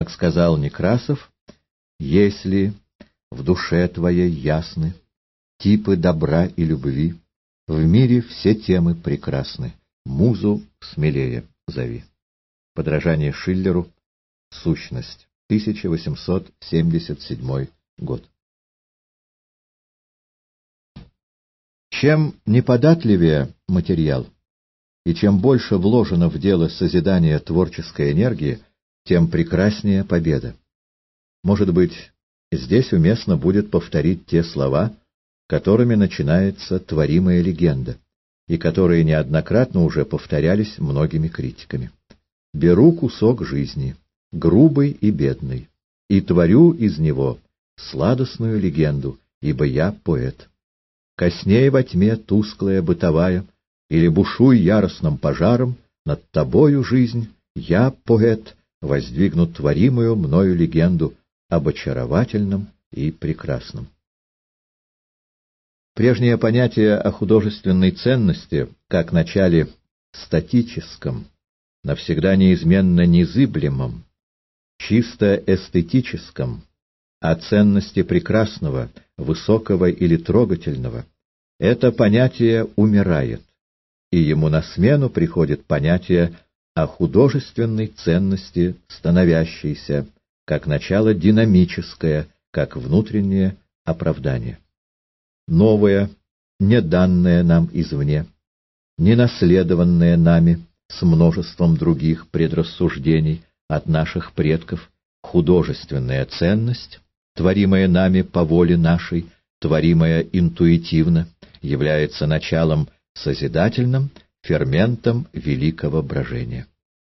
Как сказал Некрасов, если в душе твоей ясны типы добра и любви, в мире все темы прекрасны, музу смелее зови. Подражание Шиллеру. Сущность. 1877 год. Чем неподатливее материал, и чем больше вложено в дело созидания творческой энергии, тем прекраснее победа. Может быть, здесь уместно будет повторить те слова, которыми начинается творимая легенда, и которые неоднократно уже повторялись многими критиками. «Беру кусок жизни, грубый и бедный, и творю из него сладостную легенду, ибо я поэт. Косней во тьме тусклая бытовая, или бушуй яростным пожаром, над тобою, жизнь, я, поэт, воздвигну творимую мною легенду об очаровательном и прекрасном». Прежнее понятие о художественной ценности, как начале статическом, навсегда неизменно незыблемом, чисто эстетическом, о ценности прекрасного, высокого или трогательного, это понятие умирает, и ему на смену приходит понятие о художественной ценности становящейся, как начало динамическое, как внутреннее оправдание. Новое, не данное нам извне, не наследованное нами с множеством других предрассуждений от наших предков, художественная ценность, творимая нами по воле нашей, творимая интуитивно, является началом созидательным, ферментом великого брожения.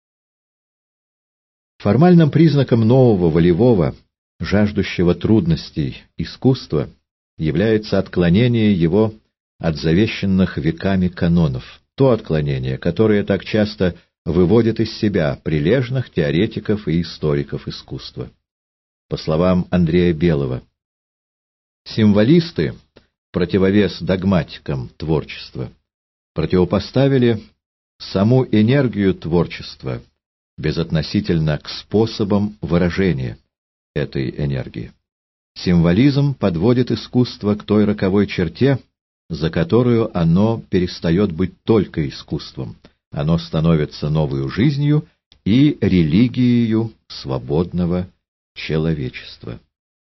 Формальным признаком нового волевого, жаждущего трудностей искусства является отклонение его от завещанных веками канонов, то отклонение, которое так часто выводит из себя прилежных теоретиков и историков искусства. По словам Андрея Белого, символисты, противовес догматикам творчества, противопоставили саму энергию творчества безотносительно к способам выражения этой энергии. Символизм подводит искусство к той роковой черте, за которую оно перестает быть только искусством. Оно становится новою жизнью и религией свободного человечества.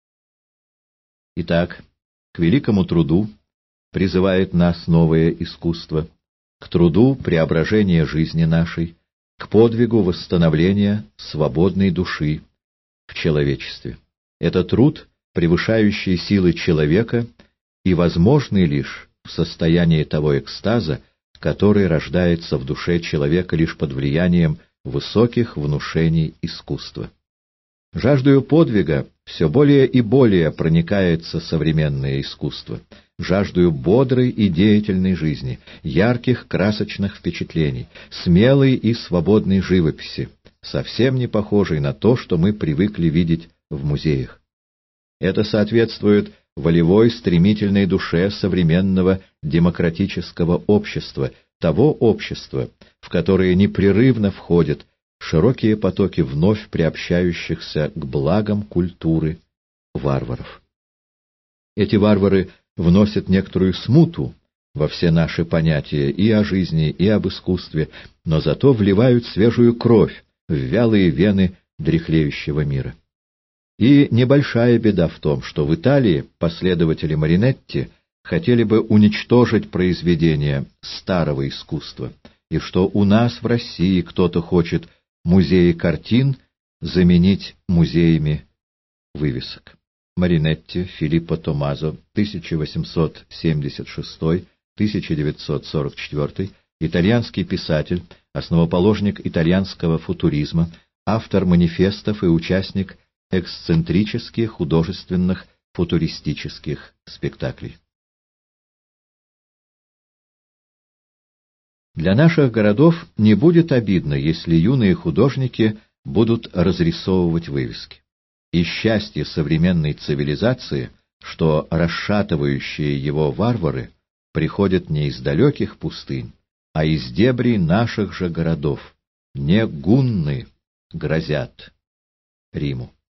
Итак, к великому труду призывает нас новое искусство, к труду преображения жизни нашей, к подвигу восстановления свободной души в человечестве. Это труд, превышающий силы человека и возможный лишь в состоянии того экстаза, который рождается в душе человека лишь под влиянием высоких внушений искусства. Жаждою подвига все более и более проникается современное искусство, жаждою бодрой и деятельной жизни, ярких красочных впечатлений, смелой и свободной живописи, совсем не похожей на то, что мы привыкли видеть в музеях. Это соответствует волевой стремительной душе современного демократического общества, того общества, в которое непрерывно входят широкие потоки вновь приобщающихся к благам культуры варваров. Эти варвары вносят некоторую смуту во все наши понятия и о жизни, и об искусстве, но зато вливают свежую кровь в вялые вены дряхлеющего мира. И небольшая беда в том, что в Италии последователи Маринетти хотели бы уничтожить произведения старого искусства, и что у нас в России кто-то хочет музеи картин заменить музеями вывесок. Маринетти Филиппо Томмазо, 1876-1944, итальянский писатель, основоположник итальянского футуризма, автор манифестов и участник эксцентрических художественных футуристических спектаклей. Для наших городов не будет обидно, если юные художники будут разрисовывать вывески. И счастье современной цивилизации, что расшатывающие его варвары приходят не из далеких пустынь, а из дебрей наших же городов, не гунны грозят Риму.